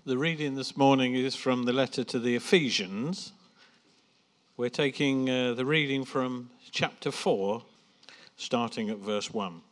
The reading this morning is from the letter to the Ephesians. We're taking the reading from chapter 4, starting at verse 1.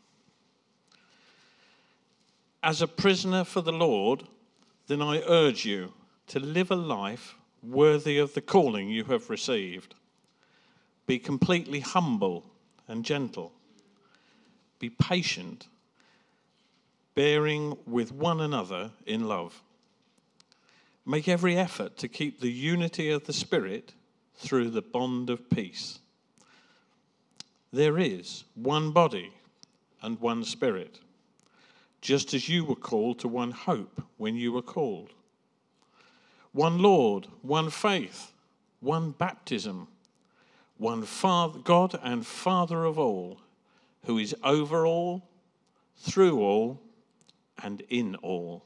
As a prisoner for the Lord, then I urge you to live a life worthy of the calling you have received. Be completely humble and gentle. Be patient, bearing with one another in love. Make every effort to keep the unity of the Spirit through the bond of peace. There is one body and one Spirit, just as you were called to one hope when you were called. One Lord, one faith, one baptism, one Father, God and Father of all, who is over all, through all, and in all.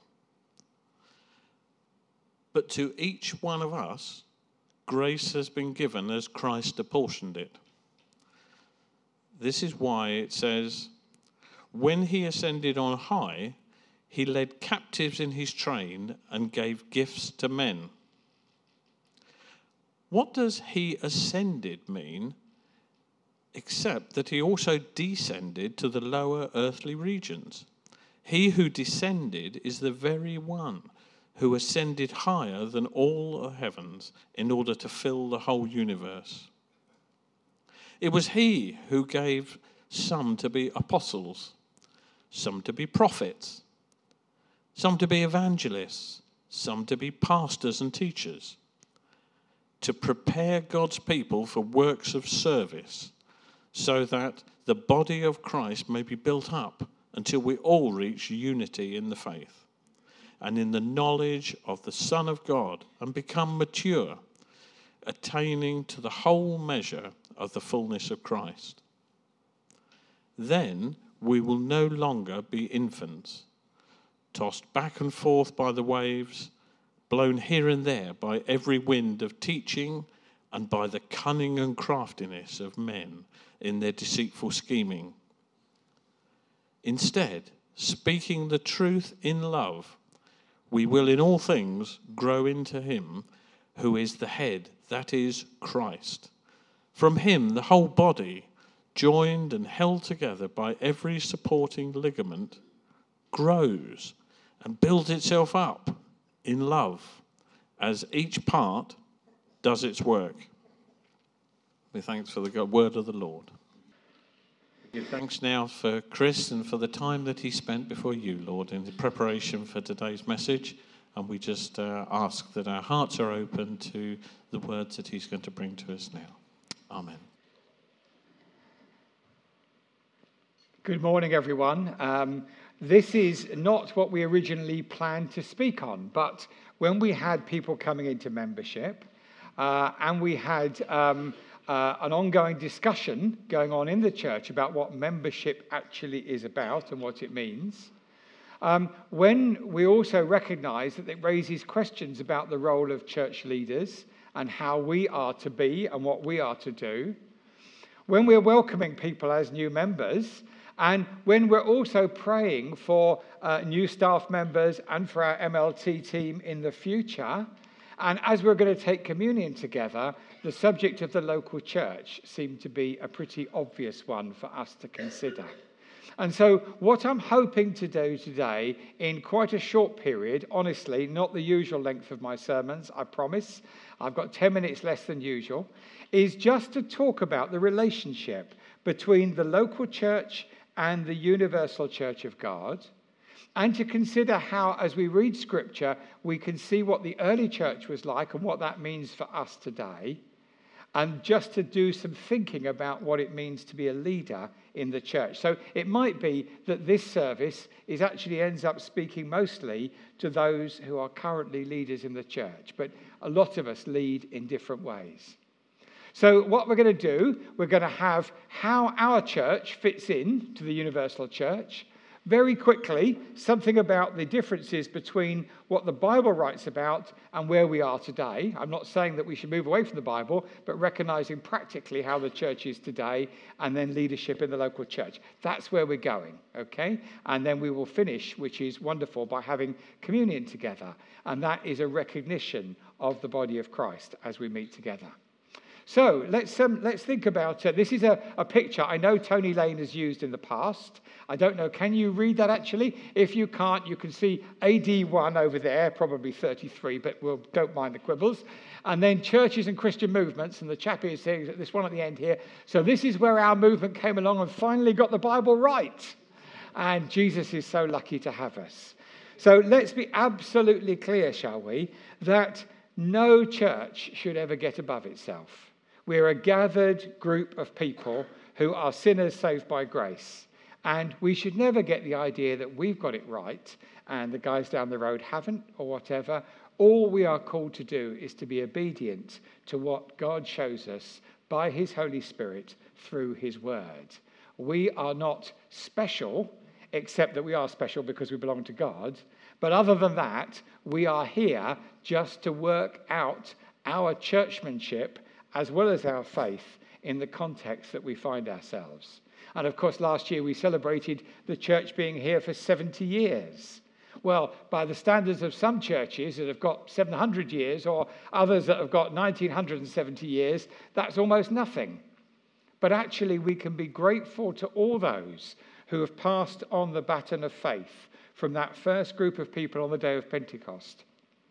But to each one of us, grace has been given as Christ apportioned it. This is why it says, when he ascended on high, he led captives in his train and gave gifts to men. What does he ascended mean, except that he also descended to the lower earthly regions? He who descended is the very one who ascended higher than all the heavens in order to fill the whole universe. It was he who gave some to be apostles, some to be prophets, some to be evangelists, some to be pastors and teachers, to prepare God's people for works of service, so that the body of Christ may be built up until we all reach unity in the faith and in the knowledge of the Son of God, and become mature, attaining to the whole measure of the fullness of Christ. Then we will no longer be infants, tossed back and forth by the waves, blown here and there by every wind of teaching, and by the cunning and craftiness of men in their deceitful scheming. Instead, speaking the truth in love, we will in all things grow into him who is the head, that is Christ. From him the whole body, joined and held together by every supporting ligament, grows and builds itself up in love as each part does its work. We thanks for the word of the Lord. Give thanks now for Chris and for the time that he spent before you, Lord, in the preparation for today's message. And we just ask that our hearts are open to the words that he's going to bring to us now. Amen. Good morning, everyone. This is not what we originally planned to speak on, but when we had people coming into membership and we had an ongoing discussion going on in the church about what membership actually is about and what it means, when we also recognize that it raises questions about the role of church leaders and how we are to be and what we are to do, when we're welcoming people as new members, and when we're also praying for new staff members and for our MLT team in the future, and as we're going to take communion together, the subject of the local church seemed to be a pretty obvious one for us to consider. And so what I'm hoping to do today in quite a short period, honestly, not the usual length of my sermons, I promise, I've got 10 minutes less than usual, is just to talk about the relationship between the local church and the universal church of God, and to consider how, as we read Scripture, we can see what the early church was like and what that means for us today, and just to do some thinking about what it means to be a leader in the church. So it might be that this service actually ends up speaking mostly to those who are currently leaders in the church, but a lot of us lead in different ways. So what we're going to do, we're going to have how our church fits in to the universal church, Very quickly, something about the differences between what the Bible writes about and where we are today. I'm not saying that we should move away from the Bible, but recognizing practically how the church is today and then leadership in the local church. That's where we're going, okay? And then we will finish, which is wonderful, by having communion together. And that is a recognition of the body of Christ as we meet together. So let's think about this is a picture I know Tony Lane has used in the past. I don't know, can you read that actually? If you can't, you can see AD 1 over there, probably 33, but don't mind the quibbles. And then churches and Christian movements, and the chap is saying this one at the end here. So this is where our movement came along and finally got the Bible right. And Jesus is so lucky to have us. So let's be absolutely clear, shall we, that no church should ever get above itself. We're a gathered group of people who are sinners saved by grace. And we should never get the idea that we've got it right and the guys down the road haven't or whatever. All we are called to do is to be obedient to what God shows us by his Holy Spirit through his word. We are not special, except that we are special because we belong to God. But other than that, we are here just to work out our churchmanship as well as our faith in the context that we find ourselves. And of course, last year we celebrated the church being here for 70 years. Well, by the standards of some churches that have got 700 years or others that have got 1970 years, that's almost nothing. But actually, we can be grateful to all those who have passed on the baton of faith from that first group of people on the day of Pentecost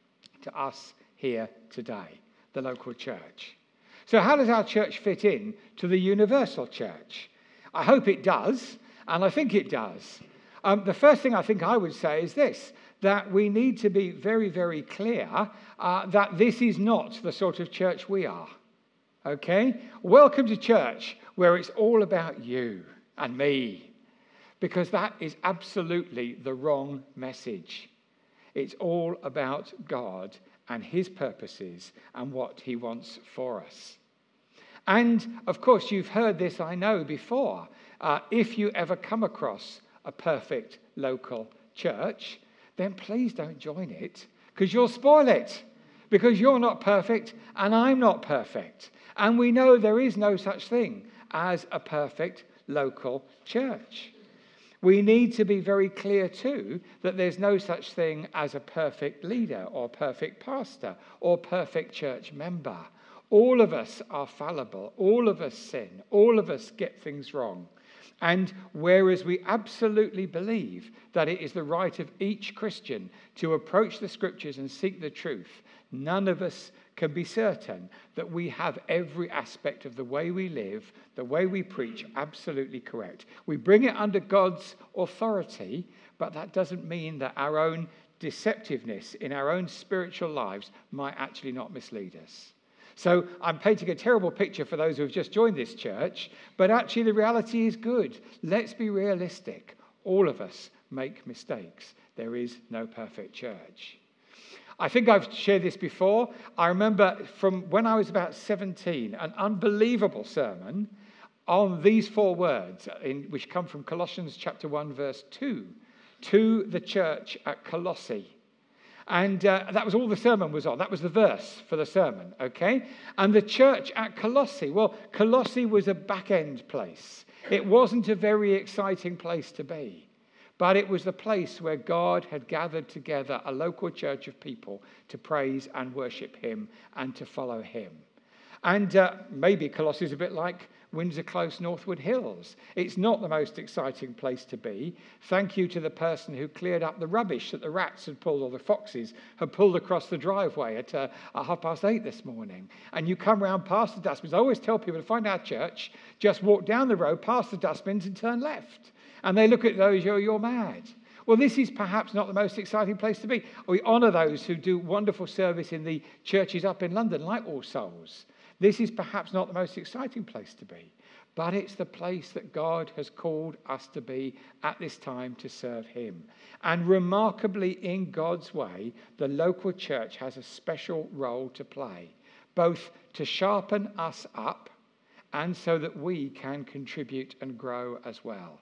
to us here today, the local church. So how does our church fit in to the universal church? I hope it does, and I think it does. The first thing I think I would say is this, that we need to be very, very clear that this is not the sort of church we are. Okay? Welcome to church where it's all about you and me, because that is absolutely the wrong message. It's all about God and his purposes and what he wants for us. And, of course, you've heard this, I know, before. If you ever come across a perfect local church, then please don't join it, because you'll spoil it, because you're not perfect and I'm not perfect. And we know there is no such thing as a perfect local church. We need to be very clear, too, that there's no such thing as a perfect leader or perfect pastor or perfect church member. All of us are fallible. All of us sin. All of us get things wrong. And whereas we absolutely believe that it is the right of each Christian to approach the scriptures and seek the truth, none of us can be certain that we have every aspect of the way we live, the way we preach, absolutely correct. We bring it under God's authority, but that doesn't mean that our own deceptiveness in our own spiritual lives might actually not mislead us. So I'm painting a terrible picture for those who have just joined this church, but actually the reality is good. Let's be realistic. All of us make mistakes. There is no perfect church. I think I've shared this before. I remember from when I was about 17, an unbelievable sermon on these 4 words, which come from Colossians chapter 1, verse 2, to the church at Colossae. And that was all the sermon was on. That was the verse for the sermon, okay? And the church at Colossae, well, Colossae was a back-end place. It wasn't a very exciting place to be. But it was the place where God had gathered together a local church of people to praise and worship him and to follow him. And maybe Colossae is a bit like Windsor Close, Northwood Hills. It's not the most exciting place to be. Thank you to the person who cleared up the rubbish that the rats had pulled, or the foxes had pulled across the driveway at 8:30 this morning. And you come round past the dustbins. I always tell people to find our church, just walk down the road past the dustbins and turn left. And they look at those, you're mad. Well, this is perhaps not the most exciting place to be. We honour those who do wonderful service in the churches up in London, like All Souls. This is perhaps not the most exciting place to be, but it's the place that God has called us to be at this time to serve him. And remarkably, in God's way, the local church has a special role to play, both to sharpen us up and so that we can contribute and grow as well.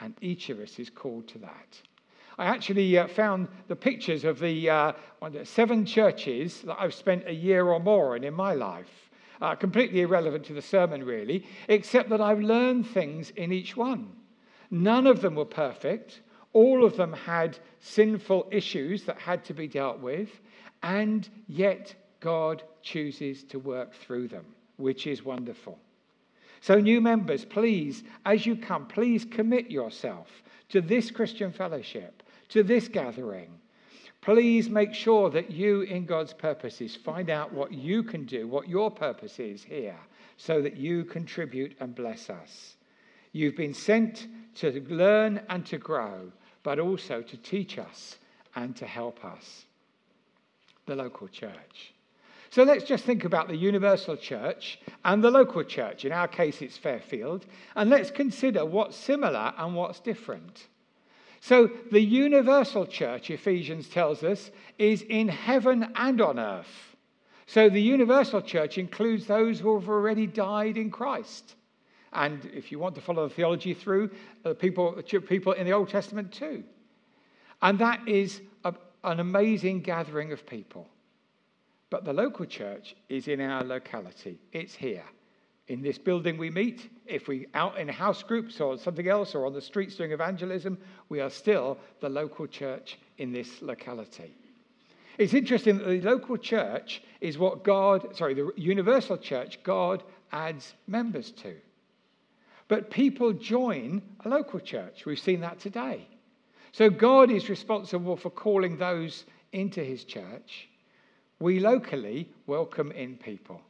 And each of us is called to that. I actually found the pictures of the 7 churches that I've spent a year or more in my life. Completely irrelevant to the sermon, really, except that I've learned things in each one. None of them were perfect. All of them had sinful issues that had to be dealt with. And yet God chooses to work through them, which is wonderful. So new members, please, as you come, please commit yourself to this Christian fellowship, to this gathering. Please make sure that you, in God's purposes, find out what you can do, what your purpose is here, so that you contribute and bless us. You've been sent to learn and to grow, but also to teach us and to help us. The local church. So let's just think about the universal church and the local church. In our case, it's Fairfield. And let's consider what's similar and what's different. So the universal church, Ephesians tells us, is in heaven and on earth. So the universal church includes those who have already died in Christ. And if you want to follow the theology through, people in the Old Testament too. And that is an amazing gathering of people. But the local church is in our locality. It's here. In this building we meet. If we're out in house groups or something else or on the streets doing evangelism, we are still the local church in this locality. It's interesting that the local church is the universal church, God adds members to. But people join a local church. We've seen that today. So God is responsible for calling those into his church. We locally welcome in people.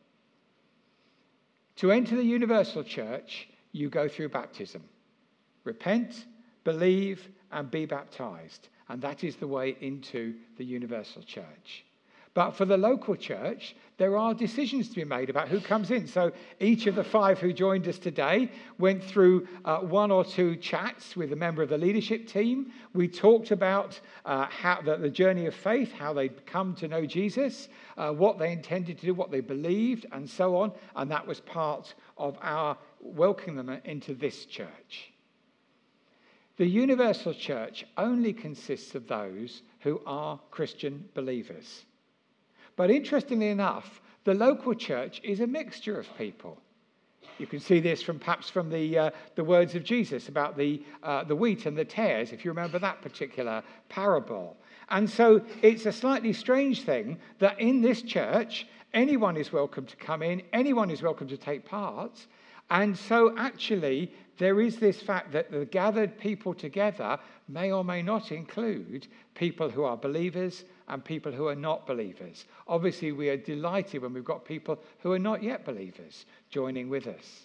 To enter the universal church, you go through baptism. Repent, believe, and be baptized. And that is the way into the universal church. But for the local church, there are decisions to be made about who comes in. So each of the 5 who joined us today went through 1 or 2 chats with a member of the leadership team. We talked about how the journey of faith, how they'd come to know Jesus, what they intended to do, what they believed, and so on. And that was part of our welcoming them into this church. The universal church only consists of those who are Christian believers. But interestingly enough, the local church is a mixture of people. You can see this perhaps from the words of Jesus about the wheat and the tares, if you remember that particular parable. And so it's a slightly strange thing that in this church, anyone is welcome to come in, anyone is welcome to take part. And so actually, there is this fact that the gathered people together may or may not include people who are believers and people who are not believers. Obviously, we are delighted when we've got people who are not yet believers joining with us.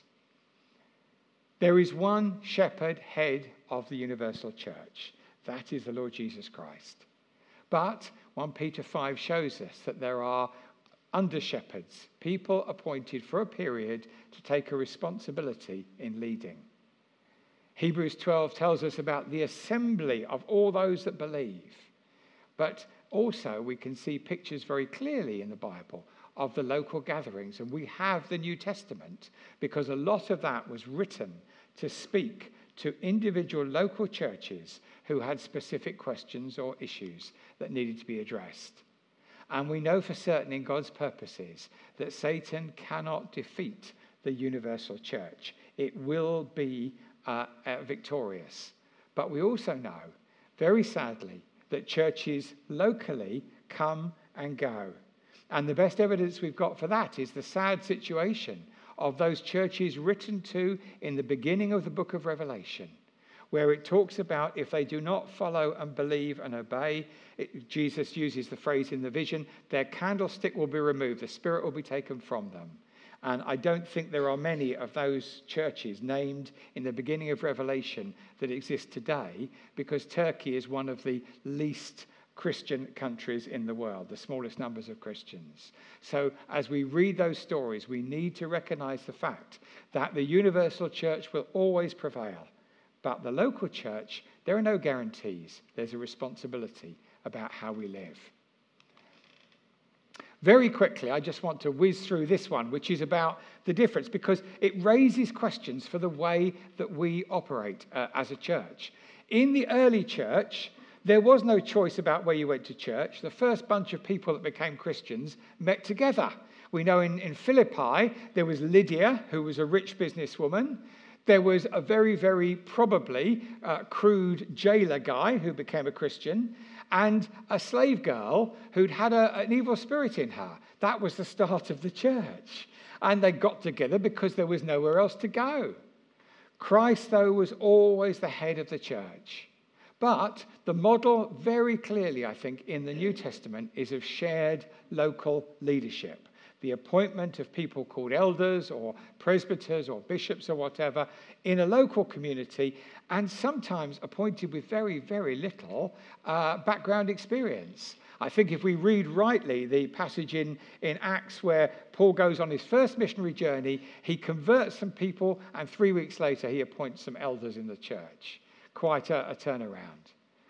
There is one shepherd head of the universal church. That is the Lord Jesus Christ. But 1 Peter 5 shows us that there are under-shepherds, people appointed for a period to take a responsibility in leading. Hebrews 12 tells us about the assembly of all those that believe. But also we can see pictures very clearly in the Bible of the local gatherings. And we have the New Testament because a lot of that was written to speak to individual local churches who had specific questions or issues that needed to be addressed. And we know for certain in God's purposes that Satan cannot defeat the universal church. It will be victorious. But we also know, very sadly, that churches locally come and go. And the best evidence we've got for that is the sad situation of those churches written to in the beginning of the book of Revelation, where it talks about if they do not follow and believe and obey, Jesus uses the phrase in the vision, their candlestick will be removed, the Spirit will be taken from them. And I don't think there are many of those churches named in the beginning of Revelation that exist today, because Turkey is one of the least Christian countries in the world, the smallest numbers of Christians. So as we read those stories, we need to recognize the fact that the universal church will always prevail. But the local church, there are no guarantees. There's a responsibility about how we live. Very quickly, I just want to whiz through this one, which is about the difference, because it raises questions for the way that we operate as a church. In the early church, there was no choice about where you went to church. The first bunch of people that became Christians met together. We know in Philippi, there was Lydia, who was a rich businesswoman. There was a very, very probably crude jailer guy who became a Christian, and a slave girl who'd had an evil spirit in her. That was the start of the church. And they got together because there was nowhere else to go. Christ, though, was always the head of the church. But the model very clearly, I think, in the New Testament is of shared local leadership. The appointment of people called elders or presbyters or bishops or whatever in a local community, and sometimes appointed with very, very little background experience. I think if we read rightly the passage in Acts where Paul goes on his first missionary journey, he converts some people, and 3 weeks later he appoints some elders in the church. Quite a turnaround.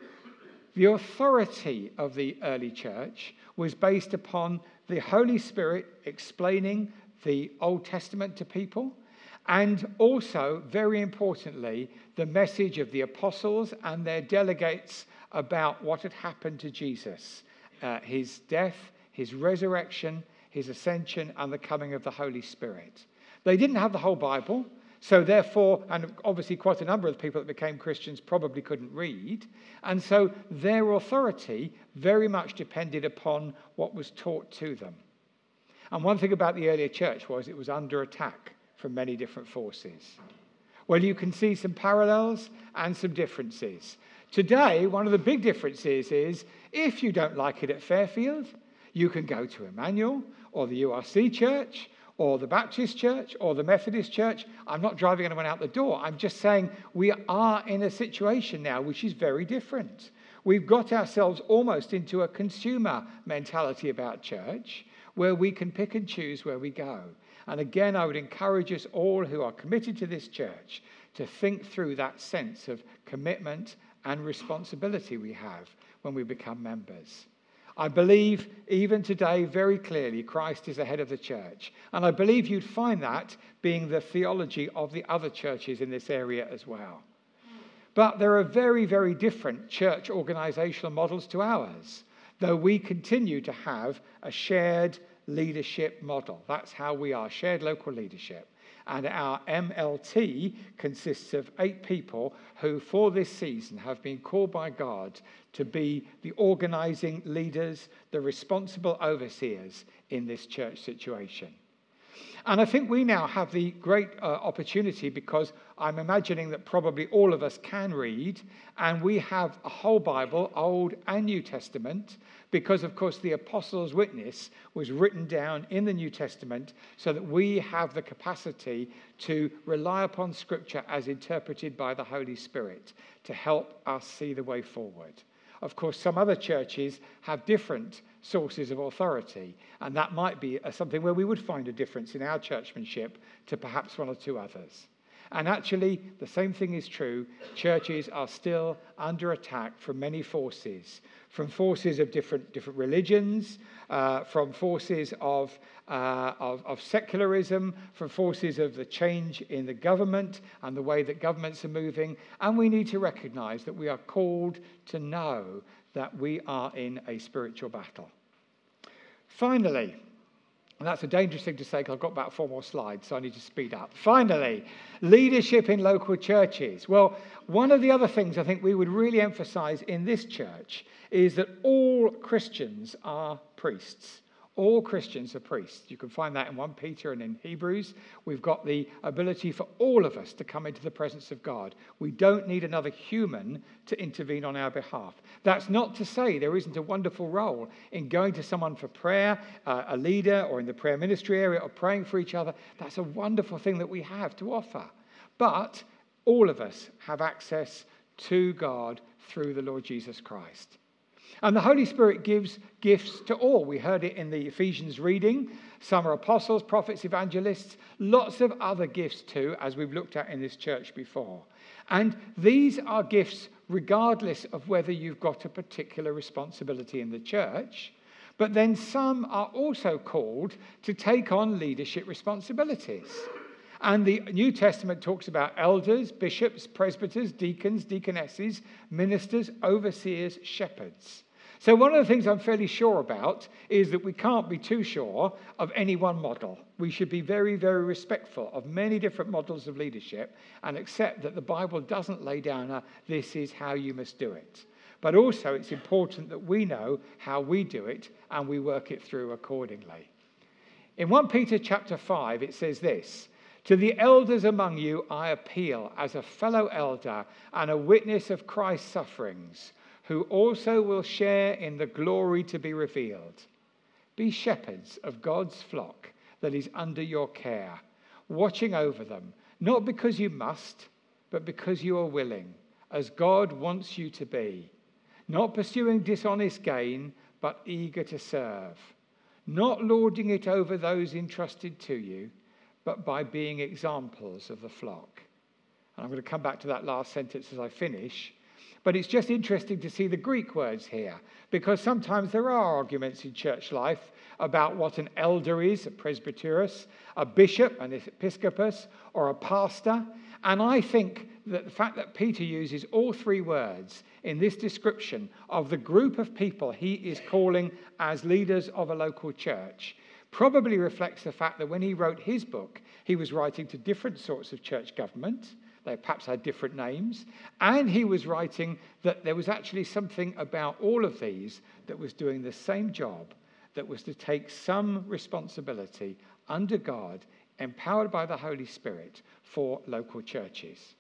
The authority of the early church was based upon the Holy Spirit explaining the Old Testament to people, and also, very importantly, the message of the apostles and their delegates about what had happened to Jesus, his death, his resurrection, his ascension, and the coming of the Holy Spirit. They didn't have the whole Bible. So therefore, and obviously quite a number of people that became Christians probably couldn't read. And so their authority very much depended upon what was taught to them. And one thing about the earlier church was it was under attack from many different forces. Well, you can see some parallels and some differences. Today, one of the big differences is if you don't like it at Fairfield, you can go to Emmanuel or the URC church or the Baptist church, or the Methodist church. I'm not driving anyone out the door. I'm just saying we are in a situation now which is very different. We've got ourselves almost into a consumer mentality about church, where we can pick and choose where we go. And again, I would encourage us all who are committed to this church to think through that sense of commitment and responsibility we have when we become members. I believe even today very clearly Christ is the head of the church. And I believe you'd find that being the theology of the other churches in this area as well. But there are very, very different church organizational models to ours, though we continue to have a shared leadership model. That's how we are, shared local leadership. And our MLT consists of 8 people who, for this season, have been called by God to be the organizing leaders, the responsible overseers in this church situation. And I think we now have the great opportunity, because I'm imagining that probably all of us can read, and we have a whole Bible, Old and New Testament, because, of course, the Apostles' Witness was written down in the New Testament so that we have the capacity to rely upon Scripture as interpreted by the Holy Spirit to help us see the way forward. Of course, some other churches have different sources of authority, and that might be something where we would find a difference in our churchmanship to perhaps 1 or 2 others. And actually, the same thing is true. Churches are still under attack from many forces, from forces of different religions, from forces of secularism, from forces of the change in the government and the way that governments are moving. And we need to recognize that we are called to know that we are in a spiritual battle. Finally, and that's a dangerous thing to say because I've got about 4 more slides, so I need to speed up. Finally, leadership in local churches. Well, one of the other things I think we would really emphasize in this church is that all Christians are priests. All Christians are priests. You can find that in 1 Peter and in Hebrews. We've got the ability for all of us to come into the presence of God. We don't need another human to intervene on our behalf. That's not to say there isn't a wonderful role in going to someone for prayer, a leader, or in the prayer ministry area, or praying for each other. That's a wonderful thing that we have to offer. But all of us have access to God through the Lord Jesus Christ. And the Holy Spirit gives gifts to all. We heard it in the Ephesians reading. Some are apostles, prophets, evangelists, lots of other gifts too, as we've looked at in this church before. And these are gifts regardless of whether you've got a particular responsibility in the church. But then some are also called to take on leadership responsibilities. And the New Testament talks about elders, bishops, presbyters, deacons, deaconesses, ministers, overseers, shepherds. So one of the things I'm fairly sure about is that we can't be too sure of any one model. We should be very, very respectful of many different models of leadership and accept that the Bible doesn't lay down this is how you must do it. But also it's important that we know how we do it and we work it through accordingly. In 1 Peter chapter 5, it says this, "To the elders among you I appeal as a fellow elder and a witness of Christ's sufferings, who also will share in the glory to be revealed. Be shepherds of God's flock that is under your care, watching over them, not because you must, but because you are willing, as God wants you to be, not pursuing dishonest gain, but eager to serve, not lording it over those entrusted to you, but by being examples of the flock." And I'm going to come back to that last sentence as I finish. But it's just interesting to see the Greek words here, because sometimes there are arguments in church life about what an elder is, a presbyterus, a bishop, an episcopus, or a pastor. And I think that the fact that Peter uses all three words in this description of the group of people he is calling as leaders of a local church probably reflects the fact that when he wrote his book, he was writing to different sorts of church government. They perhaps had different names. And he was writing that there was actually something about all of these that was doing the same job, that was to take some responsibility under God, empowered by the Holy Spirit, for local churches.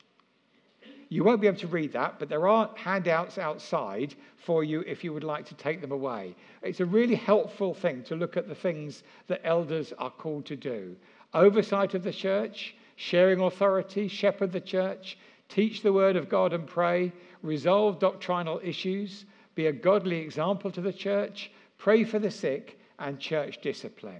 You won't be able to read that, but there are handouts outside for you if you would like to take them away. It's a really helpful thing to look at the things that elders are called to do. Oversight of the church, sharing authority, shepherd the church, teach the word of God and pray, resolve doctrinal issues, be a godly example to the church, pray for the sick, and church discipline.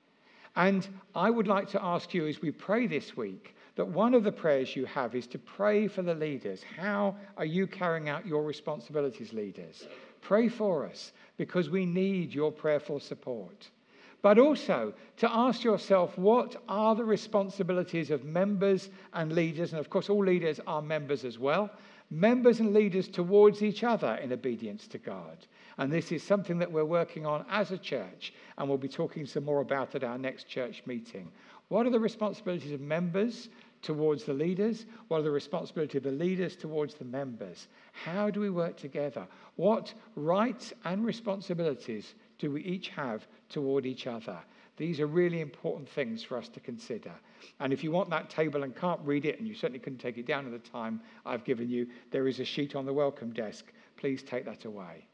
And I would like to ask you as we pray this week that one of the prayers you have is to pray for the leaders. How are you carrying out your responsibilities, leaders? Pray for us because we need your prayerful support. But also to ask yourself, what are the responsibilities of members and leaders? And of course, all leaders are members as well. Members and leaders towards each other in obedience to God. And this is something that we're working on as a church, and we'll be talking some more about at our next church meeting. What are the responsibilities of members towards the leaders? What are the responsibilities of the leaders towards the members? How do we work together? What rights and responsibilities do we each have toward each other? These are really important things for us to consider. And if you want that table and can't read it, and you certainly couldn't take it down at the time I've given you, there is a sheet on the welcome desk. Please take that away.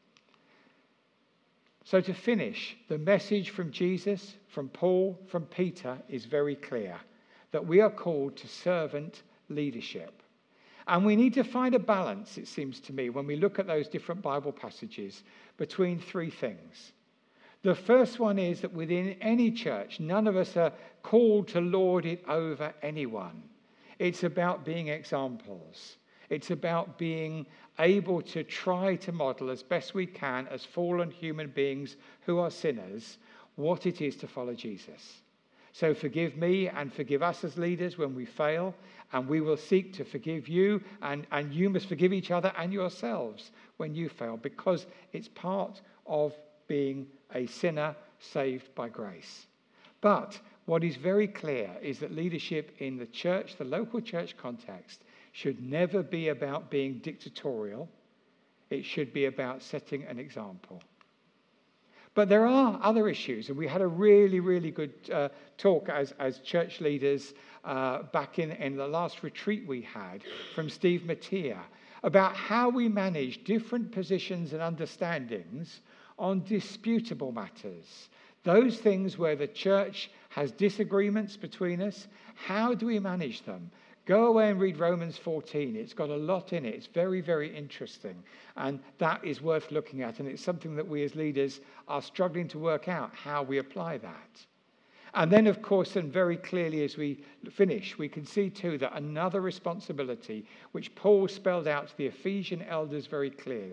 So to finish, the message from Jesus, from Paul, from Peter is very clear, that we are called to servant leadership. And we need to find a balance, it seems to me, when we look at those different Bible passages, between three things. The first one is that within any church, none of us are called to lord it over anyone. It's about being examples. It's about being able to try to model as best we can as fallen human beings who are sinners what it is to follow Jesus. So forgive me and forgive us as leaders when we fail, and we will seek to forgive you, and you must forgive each other and yourselves when you fail, because it's part of being a sinner saved by grace. But what is very clear is that leadership in the church, the local church context, should never be about being dictatorial. It should be about setting an example. But there are other issues, and we had a really, really good talk as church leaders back in the last retreat we had from Steve Mattia about how we manage different positions and understandings on disputable matters. Those things where the church has disagreements between us, how do we manage them? Go away and read Romans 14. It's got a lot in it. It's very, very interesting. And that is worth looking at. And it's something that we as leaders are struggling to work out how we apply that. And then, of course, and very clearly as we finish, we can see too that another responsibility, which Paul spelled out to the Ephesian elders very clearly,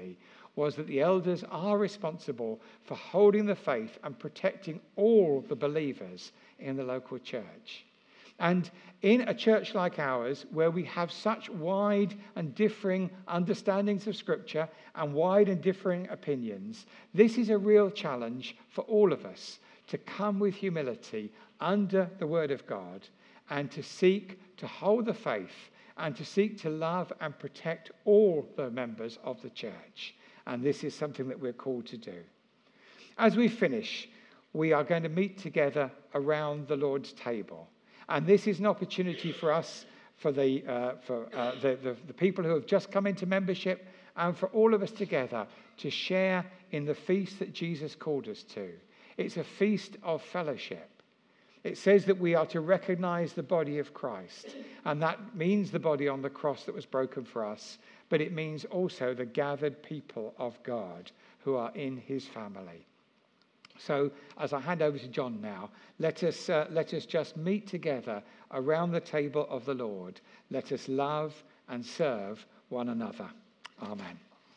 was that the elders are responsible for holding the faith and protecting all the believers in the local church. And in a church like ours, where we have such wide and differing understandings of Scripture and wide and differing opinions, this is a real challenge for all of us to come with humility under the Word of God and to seek to hold the faith and to seek to love and protect all the members of the church. And this is something that we're called to do. As we finish, we are going to meet together around the Lord's table. And this is an opportunity for us, for the people who have just come into membership, and for all of us together to share in the feast that Jesus called us to. It's a feast of fellowship. It says that we are to recognize the body of Christ, and that means the body on the cross that was broken for us, but it means also the gathered people of God who are in his family. So as I hand over to John now, let us just meet together around the table of the Lord. Let us love and serve one another. Amen.